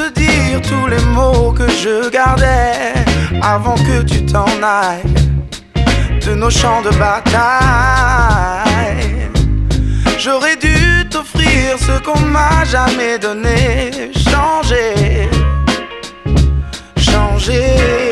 te dire tous les mots que je gardais avant que tu t'en ailles de nos champs de bataille. J'aurais dû t'offrir ce qu'on m'a jamais donné. Changer, changer.